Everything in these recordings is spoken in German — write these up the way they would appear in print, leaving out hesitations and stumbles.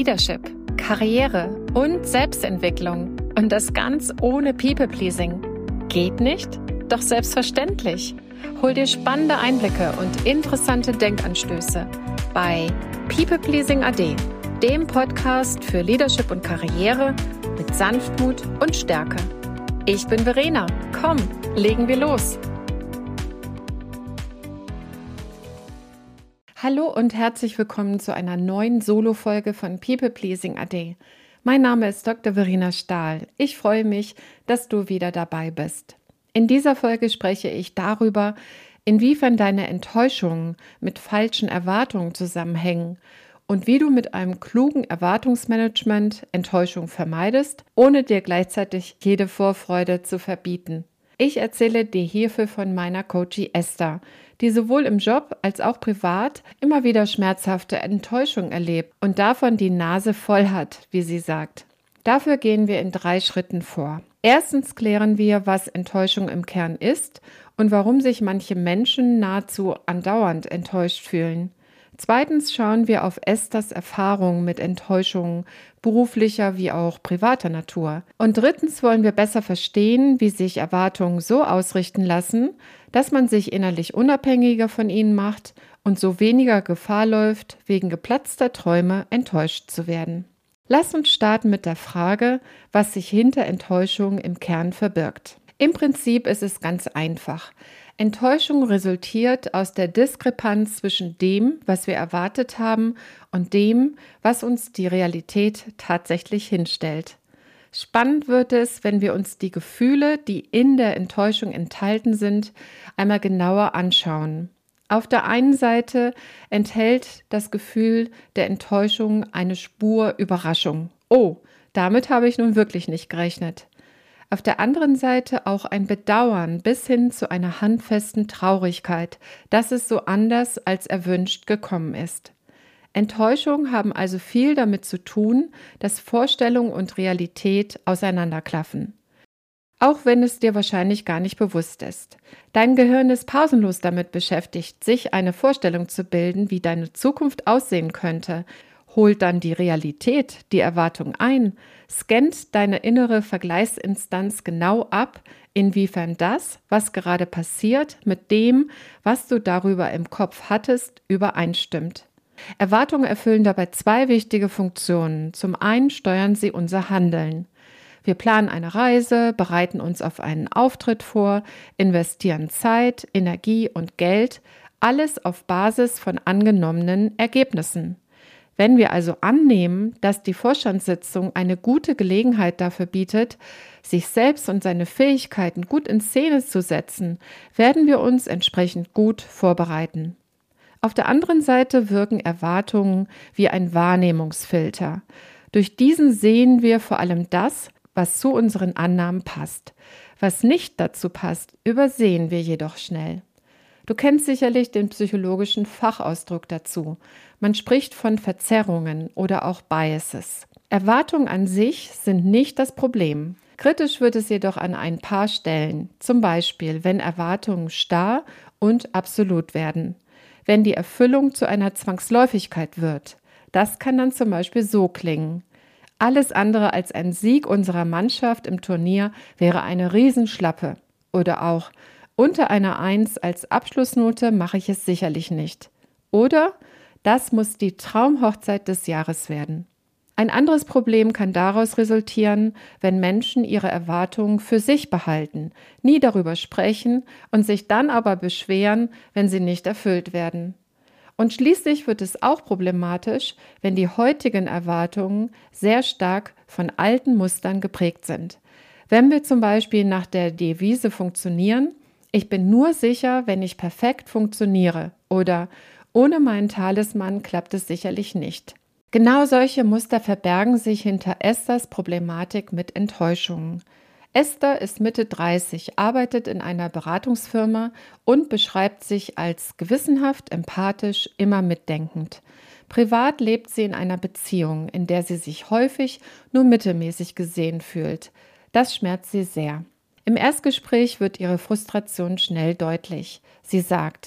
Leadership, Karriere und Selbstentwicklung. Und das ganz ohne People-Pleasing. Geht nicht? Doch selbstverständlich. Hol dir spannende Einblicke und interessante Denkanstöße bei People-Pleasing AD, dem Podcast für Leadership und Karriere mit Sanftmut und Stärke. Ich bin Verena. Komm, legen wir los. Hallo und herzlich willkommen zu einer neuen Solo-Folge von People-Pleasing AD. Mein Name ist Dr. Verena Stahl. Ich freue mich, dass du wieder dabei bist. In dieser Folge spreche ich darüber, inwiefern deine Enttäuschungen mit falschen Erwartungen zusammenhängen und wie du mit einem klugen Erwartungsmanagement Enttäuschung vermeidest, ohne dir gleichzeitig jede Vorfreude zu verbieten. Ich erzähle dir hierfür von meiner Coachie Esther, die sowohl im Job als auch privat immer wieder schmerzhafte Enttäuschung erlebt und davon die Nase voll hat, wie sie sagt. Dafür gehen wir in 3 Schritten vor. Erstens klären wir, was Enttäuschung im Kern ist und warum sich manche Menschen nahezu andauernd enttäuscht fühlen. Zweitens schauen wir auf Esthers Erfahrungen mit Enttäuschungen beruflicher wie auch privater Natur. Und drittens wollen wir besser verstehen, wie sich Erwartungen so ausrichten lassen, dass man sich innerlich unabhängiger von ihnen macht und so weniger Gefahr läuft, wegen geplatzter Träume enttäuscht zu werden. Lass uns starten mit der Frage, was sich hinter Enttäuschung im Kern verbirgt. Im Prinzip ist es ganz einfach. Enttäuschung resultiert aus der Diskrepanz zwischen dem, was wir erwartet haben, und dem, was uns die Realität tatsächlich hinstellt. Spannend wird es, wenn wir uns die Gefühle, die in der Enttäuschung enthalten sind, einmal genauer anschauen. Auf der einen Seite enthält das Gefühl der Enttäuschung eine Spur Überraschung. Oh, damit habe ich nun wirklich nicht gerechnet. Auf der anderen Seite auch ein Bedauern bis hin zu einer handfesten Traurigkeit, dass es so anders als erwünscht gekommen ist. Enttäuschungen haben also viel damit zu tun, dass Vorstellung und Realität auseinanderklaffen. Auch wenn es dir wahrscheinlich gar nicht bewusst ist. Dein Gehirn ist pausenlos damit beschäftigt, sich eine Vorstellung zu bilden, wie deine Zukunft aussehen könnte, holt dann die Realität, die Erwartung ein, scannt deine innere Vergleichsinstanz genau ab, inwiefern das, was gerade passiert, mit dem, was du darüber im Kopf hattest, übereinstimmt. Erwartungen erfüllen dabei 2 wichtige Funktionen. Zum einen steuern sie unser Handeln. Wir planen eine Reise, bereiten uns auf einen Auftritt vor, investieren Zeit, Energie und Geld, alles auf Basis von angenommenen Ergebnissen. Wenn wir also annehmen, dass die Vorstandssitzung eine gute Gelegenheit dafür bietet, sich selbst und seine Fähigkeiten gut in Szene zu setzen, werden wir uns entsprechend gut vorbereiten. Auf der anderen Seite wirken Erwartungen wie ein Wahrnehmungsfilter. Durch diesen sehen wir vor allem das, was zu unseren Annahmen passt. Was nicht dazu passt, übersehen wir jedoch schnell. Du kennst sicherlich den psychologischen Fachausdruck dazu. Man spricht von Verzerrungen oder auch Biases. Erwartungen an sich sind nicht das Problem. Kritisch wird es jedoch an ein paar Stellen. Zum Beispiel, wenn Erwartungen starr und absolut werden. Wenn die Erfüllung zu einer Zwangsläufigkeit wird. Das kann dann zum Beispiel so klingen. Alles andere als ein Sieg unserer Mannschaft im Turnier wäre eine Riesenschlappe. Oder auch, unter einer 1 als Abschlussnote mache ich es sicherlich nicht. Oder, das muss die Traumhochzeit des Jahres werden. Ein anderes Problem kann daraus resultieren, wenn Menschen ihre Erwartungen für sich behalten, nie darüber sprechen und sich dann aber beschweren, wenn sie nicht erfüllt werden. Und schließlich wird es auch problematisch, wenn die heutigen Erwartungen sehr stark von alten Mustern geprägt sind. Wenn wir zum Beispiel nach der Devise funktionieren, ich bin nur sicher, wenn ich perfekt funktioniere, oder ohne meinen Talisman klappt es sicherlich nicht. Genau solche Muster verbergen sich hinter Esthers Problematik mit Enttäuschungen. Esther ist Mitte 30, arbeitet in einer Beratungsfirma und beschreibt sich als gewissenhaft, empathisch, immer mitdenkend. Privat lebt sie in einer Beziehung, in der sie sich häufig nur mittelmäßig gesehen fühlt. Das schmerzt sie sehr. Im Erstgespräch wird ihre Frustration schnell deutlich. Sie sagt: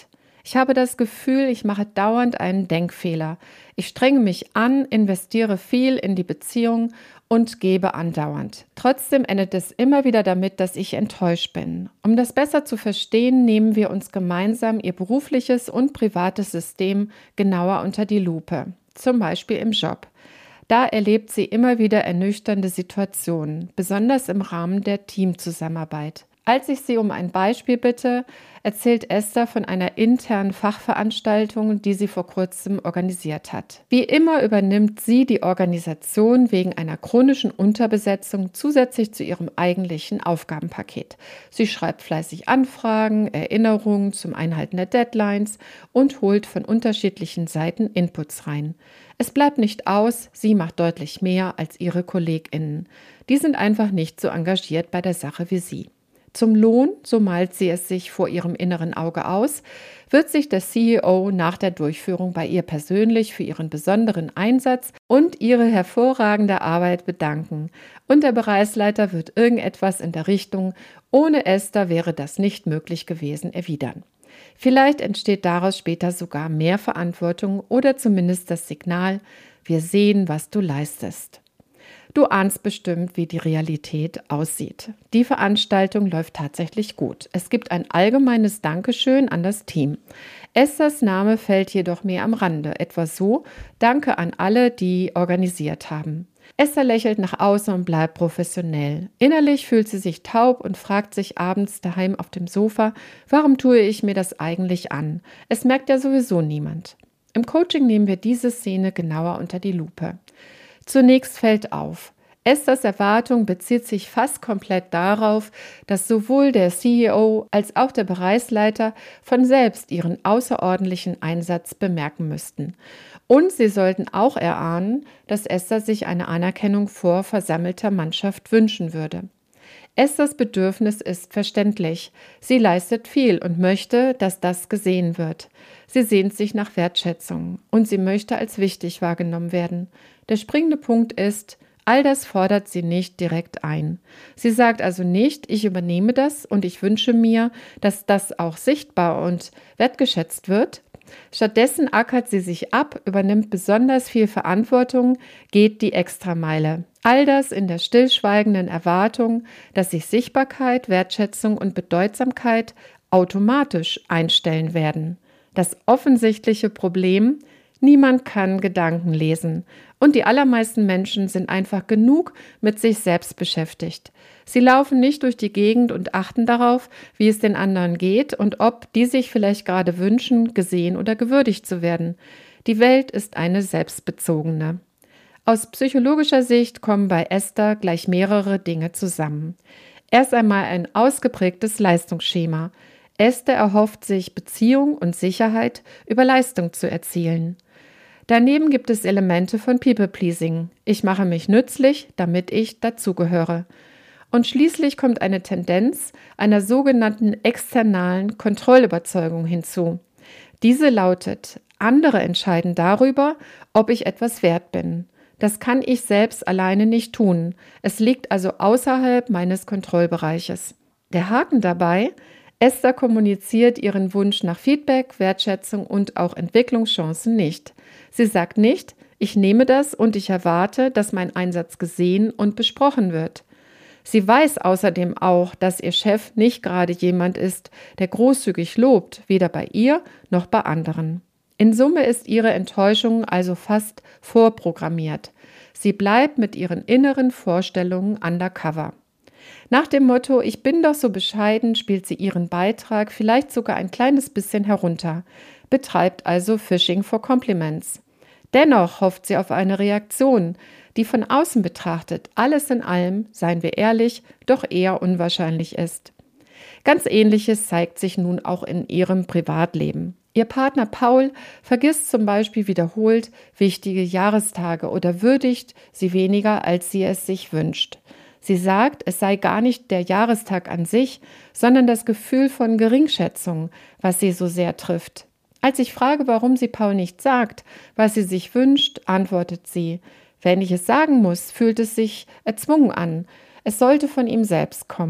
Ich habe das Gefühl, ich mache dauernd einen Denkfehler. Ich strenge mich an, investiere viel in die Beziehung und gebe andauernd. Trotzdem endet es immer wieder damit, dass ich enttäuscht bin. Um das besser zu verstehen, nehmen wir uns gemeinsam ihr berufliches und privates System genauer unter die Lupe. Zum Beispiel im Job. Da erlebt sie immer wieder ernüchternde Situationen, besonders im Rahmen der Teamzusammenarbeit. Als ich sie um ein Beispiel bitte, erzählt Esther von einer internen Fachveranstaltung, die sie vor kurzem organisiert hat. Wie immer übernimmt sie die Organisation wegen einer chronischen Unterbesetzung zusätzlich zu ihrem eigentlichen Aufgabenpaket. Sie schreibt fleißig Anfragen, Erinnerungen zum Einhalten der Deadlines und holt von unterschiedlichen Seiten Inputs rein. Es bleibt nicht aus, sie macht deutlich mehr als ihre KollegInnen. Die sind einfach nicht so engagiert bei der Sache wie sie. Zum Lohn, so malt sie es sich vor ihrem inneren Auge aus, wird sich der CEO nach der Durchführung bei ihr persönlich für ihren besonderen Einsatz und ihre hervorragende Arbeit bedanken. Und der Bereichsleiter wird irgendetwas in der Richtung, ohne Esther wäre das nicht möglich gewesen, erwidern. Vielleicht entsteht daraus später sogar mehr Verantwortung oder zumindest das Signal, wir sehen, was du leistest. Du ahnst bestimmt, wie die Realität aussieht. Die Veranstaltung läuft tatsächlich gut. Es gibt ein allgemeines Dankeschön an das Team. Esthers Name fällt jedoch mehr am Rande. Etwa so: Danke an alle, die organisiert haben. Esther lächelt nach außen und bleibt professionell. Innerlich fühlt sie sich taub und fragt sich abends daheim auf dem Sofa, warum tue ich mir das eigentlich an? Es merkt ja sowieso niemand. Im Coaching nehmen wir diese Szene genauer unter die Lupe. Zunächst fällt auf, Esthers Erwartung bezieht sich fast komplett darauf, dass sowohl der CEO als auch der Bereichsleiter von selbst ihren außerordentlichen Einsatz bemerken müssten. Und sie sollten auch erahnen, dass Esther sich eine Anerkennung vor versammelter Mannschaft wünschen würde. Esthers Bedürfnis ist verständlich. Sie leistet viel und möchte, dass das gesehen wird. Sie sehnt sich nach Wertschätzung und sie möchte als wichtig wahrgenommen werden. Der springende Punkt ist, all das fordert sie nicht direkt ein. Sie sagt also nicht, ich übernehme das und ich wünsche mir, dass das auch sichtbar und wertgeschätzt wird. Stattdessen ackert sie sich ab, übernimmt besonders viel Verantwortung, geht die Extrameile. All das in der stillschweigenden Erwartung, dass sich Sichtbarkeit, Wertschätzung und Bedeutsamkeit automatisch einstellen werden. Das offensichtliche Problem: Niemand kann Gedanken lesen und die allermeisten Menschen sind einfach genug mit sich selbst beschäftigt. Sie laufen nicht durch die Gegend und achten darauf, wie es den anderen geht und ob die sich vielleicht gerade wünschen, gesehen oder gewürdigt zu werden. Die Welt ist eine selbstbezogene. Aus psychologischer Sicht kommen bei Esther gleich mehrere Dinge zusammen. Erst einmal ein ausgeprägtes Leistungsschema. Esther erhofft sich Beziehung und Sicherheit über Leistung zu erzielen. Daneben gibt es Elemente von People-Pleasing. Ich mache mich nützlich, damit ich dazugehöre. Und schließlich kommt eine Tendenz einer sogenannten externalen Kontrollüberzeugung hinzu. Diese lautet: Andere entscheiden darüber, ob ich etwas wert bin. Das kann ich selbst alleine nicht tun. Es liegt also außerhalb meines Kontrollbereiches. Der Haken dabei: Esther kommuniziert ihren Wunsch nach Feedback, Wertschätzung und auch Entwicklungschancen nicht. Sie sagt nicht, ich nehme das und ich erwarte, dass mein Einsatz gesehen und besprochen wird. Sie weiß außerdem auch, dass ihr Chef nicht gerade jemand ist, der großzügig lobt, weder bei ihr noch bei anderen. In Summe ist ihre Enttäuschung also fast vorprogrammiert. Sie bleibt mit ihren inneren Vorstellungen undercover. Nach dem Motto, ich bin doch so bescheiden, spielt sie ihren Beitrag vielleicht sogar ein kleines bisschen herunter, betreibt also Fishing for Compliments. Dennoch hofft sie auf eine Reaktion, die von außen betrachtet alles in allem, seien wir ehrlich, doch eher unwahrscheinlich ist. Ganz Ähnliches zeigt sich nun auch in ihrem Privatleben. Ihr Partner Paul vergisst zum Beispiel wiederholt wichtige Jahrestage oder würdigt sie weniger, als sie es sich wünscht. Sie sagt, es sei gar nicht der Jahrestag an sich, sondern das Gefühl von Geringschätzung, was sie so sehr trifft. Als ich frage, warum sie Paul nicht sagt, was sie sich wünscht, antwortet sie: Wenn ich es sagen muss, fühlt es sich erzwungen an. Es sollte von ihm selbst kommen.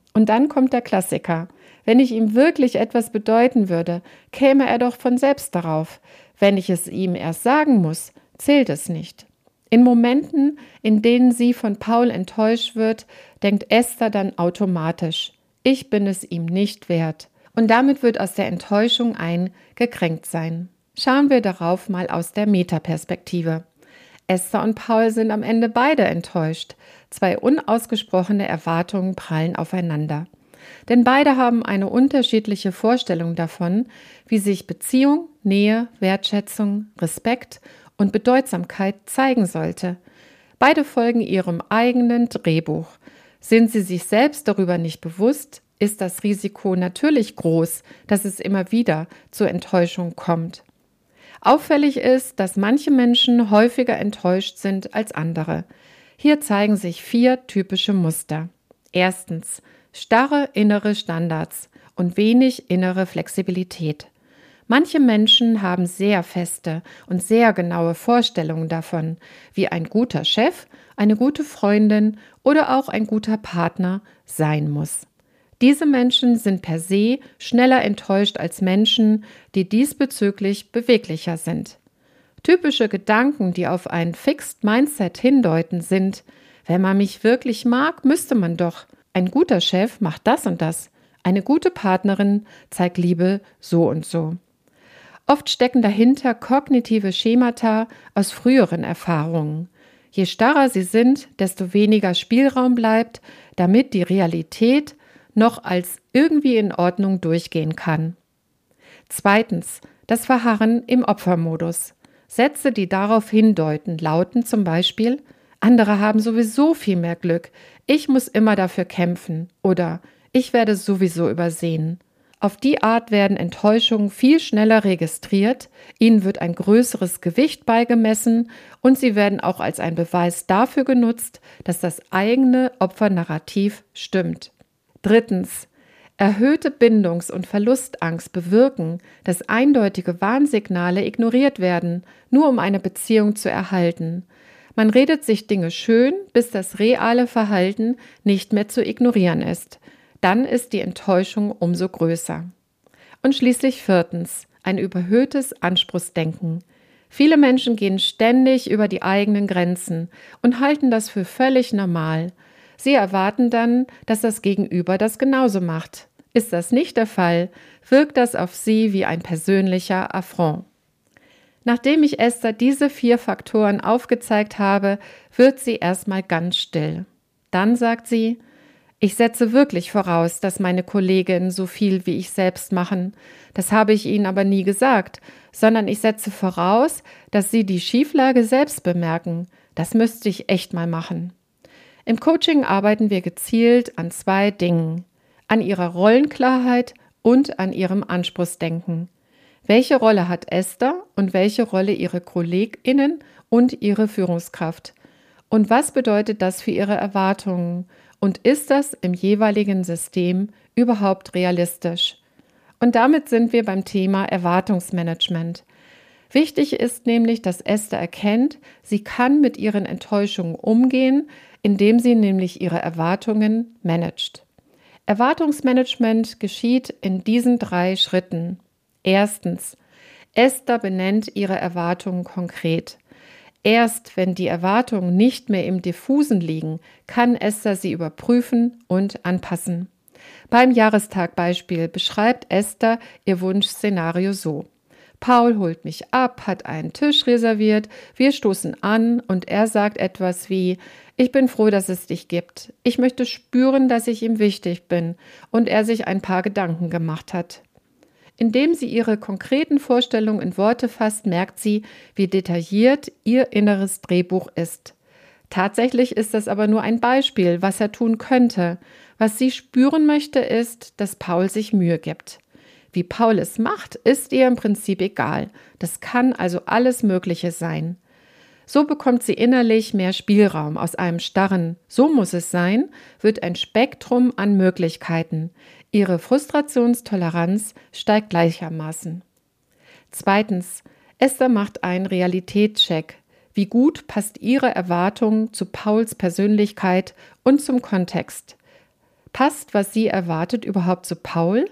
Und dann kommt der Klassiker. Wenn ich ihm wirklich etwas bedeuten würde, käme er doch von selbst darauf. Wenn ich es ihm erst sagen muss, zählt es nicht. In Momenten, in denen sie von Paul enttäuscht wird, denkt Esther dann automatisch, ich bin es ihm nicht wert. Und damit wird aus der Enttäuschung ein Gekränktsein. Schauen wir darauf mal aus der Metaperspektive. Esther und Paul sind am Ende beide enttäuscht. Zwei unausgesprochene Erwartungen prallen aufeinander. Denn beide haben eine unterschiedliche Vorstellung davon, wie sich Beziehung, Nähe, Wertschätzung, Respekt und Bedeutsamkeit zeigen sollte. Beide folgen ihrem eigenen Drehbuch. Sind sie sich selbst darüber nicht bewusst, ist das Risiko natürlich groß, dass es immer wieder zur Enttäuschung kommt. Auffällig ist, dass manche Menschen häufiger enttäuscht sind als andere. Hier zeigen sich 4 typische Muster. Erstens, starre innere Standards und wenig innere Flexibilität. Manche Menschen haben sehr feste und sehr genaue Vorstellungen davon, wie ein guter Chef, eine gute Freundin oder auch ein guter Partner sein muss. Diese Menschen sind per se schneller enttäuscht als Menschen, die diesbezüglich beweglicher sind. Typische Gedanken, die auf ein Fixed Mindset hindeuten, sind: Wenn man mich wirklich mag, müsste man doch. Ein guter Chef macht das und das. Eine gute Partnerin zeigt Liebe so und so. Oft stecken dahinter kognitive Schemata aus früheren Erfahrungen. Je starrer sie sind, desto weniger Spielraum bleibt, damit die Realität noch als irgendwie in Ordnung durchgehen kann. Zweitens, das Verharren im Opfermodus. Sätze, die darauf hindeuten, lauten zum Beispiel: Andere haben sowieso viel mehr Glück, ich muss immer dafür kämpfen oder ich werde sowieso übersehen. Auf die Art werden Enttäuschungen viel schneller registriert, ihnen wird ein größeres Gewicht beigemessen und sie werden auch als ein Beweis dafür genutzt, dass das eigene Opfernarrativ stimmt. Drittens, erhöhte Bindungs- und Verlustangst bewirken, dass eindeutige Warnsignale ignoriert werden, nur um eine Beziehung zu erhalten. Man redet sich Dinge schön, bis das reale Verhalten nicht mehr zu ignorieren ist. Dann ist die Enttäuschung umso größer. Und schließlich viertens, ein überhöhtes Anspruchsdenken. Viele Menschen gehen ständig über die eigenen Grenzen und halten das für völlig normal. Sie erwarten dann, dass das Gegenüber das genauso macht. Ist das nicht der Fall, wirkt das auf sie wie ein persönlicher Affront. Nachdem ich Esther diese 4 Faktoren aufgezeigt habe, wird sie erstmal ganz still. Dann sagt sie: Ich setze wirklich voraus, dass meine Kolleginnen so viel wie ich selbst machen. Das habe ich ihnen aber nie gesagt, sondern ich setze voraus, dass sie die Schieflage selbst bemerken. Das müsste ich echt mal machen. Im Coaching arbeiten wir gezielt an 2 Dingen: an ihrer Rollenklarheit und an ihrem Anspruchsdenken. Welche Rolle hat Esther und welche Rolle ihre KollegInnen und ihre Führungskraft? Und was bedeutet das für ihre Erwartungen? Und ist das im jeweiligen System überhaupt realistisch? Und damit sind wir beim Thema Erwartungsmanagement. Wichtig ist nämlich, dass Esther erkennt, sie kann mit ihren Enttäuschungen umgehen, indem sie nämlich ihre Erwartungen managt. Erwartungsmanagement geschieht in diesen 3 Schritten. Erstens, Esther benennt ihre Erwartungen konkret. Erst wenn die Erwartungen nicht mehr im Diffusen liegen, kann Esther sie überprüfen und anpassen. Beim Jahrestagbeispiel beschreibt Esther ihr Wunschszenario so: Paul holt mich ab, hat einen Tisch reserviert, wir stoßen an und er sagt etwas wie: Ich bin froh, dass es dich gibt. Ich möchte spüren, dass ich ihm wichtig bin und er sich ein paar Gedanken gemacht hat. Indem sie ihre konkreten Vorstellungen in Worte fasst, merkt sie, wie detailliert ihr inneres Drehbuch ist. Tatsächlich ist das aber nur ein Beispiel, was er tun könnte. Was sie spüren möchte, ist, dass Paul sich Mühe gibt. Wie Paul es macht, ist ihr im Prinzip egal. Das kann also alles Mögliche sein. So bekommt sie innerlich mehr Spielraum. Aus einem starren „So muss es sein" wird ein Spektrum an Möglichkeiten. Ihre Frustrationstoleranz steigt gleichermaßen. Zweitens, Esther macht einen Realitätscheck. Wie gut passt ihre Erwartung zu Pauls Persönlichkeit und zum Kontext? Passt, was sie erwartet, überhaupt zu Paul?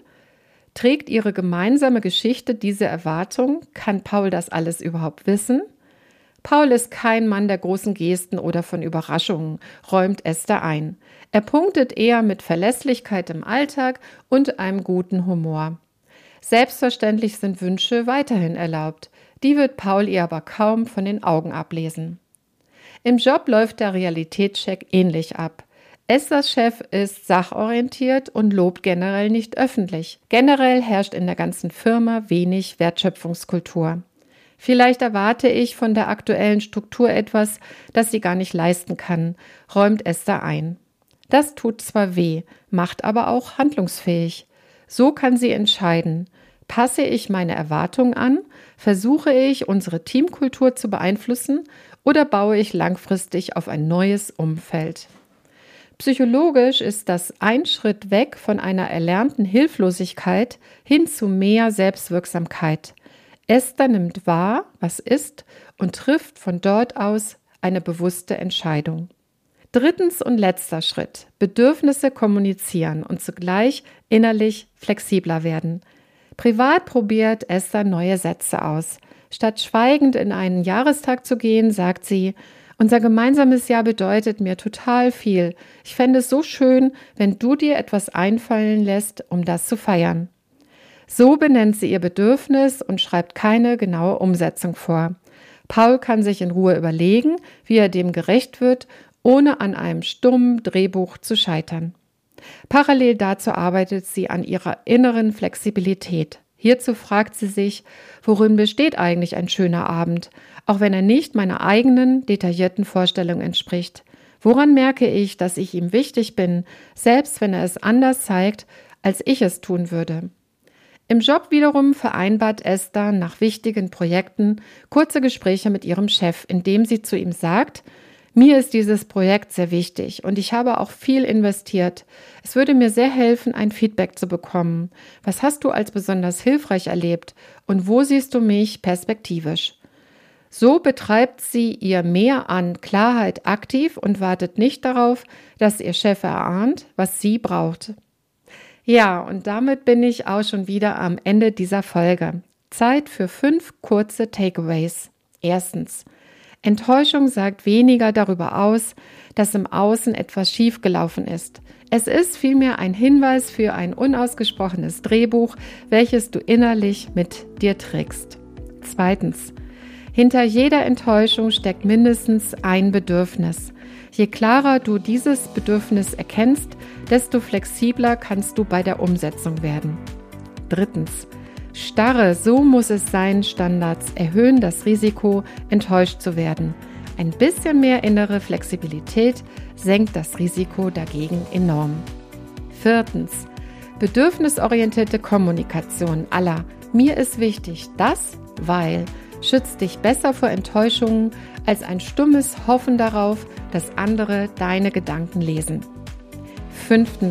Trägt ihre gemeinsame Geschichte diese Erwartung? Kann Paul das alles überhaupt wissen? Paul ist kein Mann der großen Gesten oder von Überraschungen, räumt Esther ein. Er punktet eher mit Verlässlichkeit im Alltag und einem guten Humor. Selbstverständlich sind Wünsche weiterhin erlaubt. Die wird Paul ihr aber kaum von den Augen ablesen. Im Job läuft der Realitätscheck ähnlich ab. Esthers Chef ist sachorientiert und lobt generell nicht öffentlich. Generell herrscht in der ganzen Firma wenig Wertschöpfungskultur. Vielleicht erwarte ich von der aktuellen Struktur etwas, das sie gar nicht leisten kann, räumt Esther ein. Das tut zwar weh, macht aber auch handlungsfähig. So kann sie entscheiden. Passe ich meine Erwartungen an? Versuche ich, unsere Teamkultur zu beeinflussen? Oder baue ich langfristig auf ein neues Umfeld? Psychologisch ist das ein Schritt weg von einer erlernten Hilflosigkeit hin zu mehr Selbstwirksamkeit. Esther nimmt wahr, was ist, und trifft von dort aus eine bewusste Entscheidung. Drittens und letzter Schritt: Bedürfnisse kommunizieren und zugleich innerlich flexibler werden. Privat probiert Esther neue Sätze aus. Statt schweigend in einen Jahrestag zu gehen, sagt sie: Unser gemeinsames Jahr bedeutet mir total viel. Ich fände es so schön, wenn du dir etwas einfallen lässt, um das zu feiern. So benennt sie ihr Bedürfnis und schreibt keine genaue Umsetzung vor. Paul kann sich in Ruhe überlegen, wie er dem gerecht wird, ohne an einem stummen Drehbuch zu scheitern. Parallel dazu arbeitet sie an ihrer inneren Flexibilität. Hierzu fragt sie sich, worin besteht eigentlich ein schöner Abend, auch wenn er nicht meiner eigenen, detaillierten Vorstellung entspricht. Woran merke ich, dass ich ihm wichtig bin, selbst wenn er es anders zeigt, als ich es tun würde? Im Job wiederum vereinbart Esther nach wichtigen Projekten kurze Gespräche mit ihrem Chef, indem sie zu ihm sagt: Mir ist dieses Projekt sehr wichtig und ich habe auch viel investiert. Es würde mir sehr helfen, ein Feedback zu bekommen. Was hast du als besonders hilfreich erlebt und wo siehst du mich perspektivisch? So betreibt sie ihr Mehr an Klarheit aktiv und wartet nicht darauf, dass ihr Chef erahnt, was sie braucht. Ja, und damit bin ich auch schon wieder am Ende dieser Folge. Zeit für 5 kurze Takeaways. Erstens: Enttäuschung sagt weniger darüber aus, dass im Außen etwas schiefgelaufen ist. Es ist vielmehr ein Hinweis für ein unausgesprochenes Drehbuch, welches du innerlich mit dir trägst. Zweitens: Hinter jeder Enttäuschung steckt mindestens ein Bedürfnis. Je klarer du dieses Bedürfnis erkennst, desto flexibler kannst du bei der Umsetzung werden. Drittens: Starre, so muss es sein, Standards erhöhen das Risiko, enttäuscht zu werden. Ein bisschen mehr innere Flexibilität senkt das Risiko dagegen enorm. Viertens: Bedürfnisorientierte Kommunikation à la mir ist wichtig, das, weil schützt dich besser vor Enttäuschungen als ein stummes Hoffen darauf, dass andere deine Gedanken lesen. Fünftens: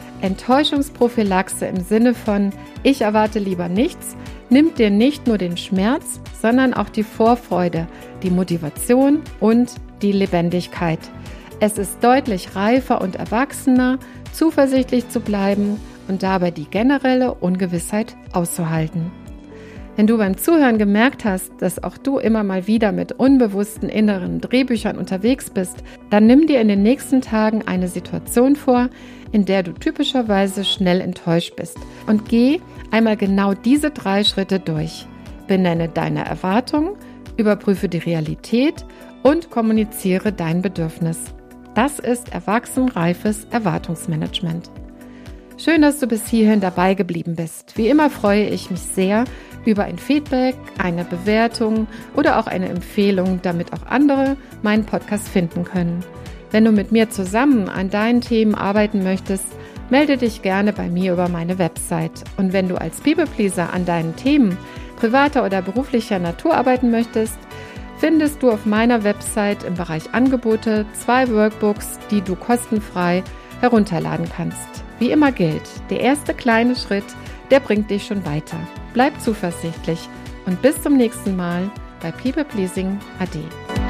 Enttäuschungsprophylaxe im Sinne von ich erwarte lieber nichts, nimmt dir nicht nur den Schmerz, sondern auch die Vorfreude, die Motivation und die Lebendigkeit. Es ist deutlich reifer und erwachsener, zuversichtlich zu bleiben und dabei die generelle Ungewissheit auszuhalten. Wenn du beim Zuhören gemerkt hast, dass auch du immer mal wieder mit unbewussten inneren Drehbüchern unterwegs bist, dann nimm dir in den nächsten Tagen eine Situation vor, in der du typischerweise schnell enttäuscht bist und geh einmal genau diese 3 Schritte durch. Benenne deine Erwartungen, überprüfe die Realität und kommuniziere dein Bedürfnis. Das ist erwachsen-reifes Erwartungsmanagement. Schön, dass du bis hierhin dabei geblieben bist. Wie immer freue ich mich sehr über ein Feedback, eine Bewertung oder auch eine Empfehlung, damit auch andere meinen Podcast finden können. Wenn du mit mir zusammen an deinen Themen arbeiten möchtest, melde dich gerne bei mir über meine Website. Und wenn du als People-Pleaser an deinen Themen privater oder beruflicher Natur arbeiten möchtest, findest du auf meiner Website im Bereich Angebote 2 Workbooks, die du kostenfrei herunterladen kannst. Wie immer gilt, der erste kleine Schritt, der bringt dich schon weiter. Bleib zuversichtlich und bis zum nächsten Mal bei People Pleasing AD.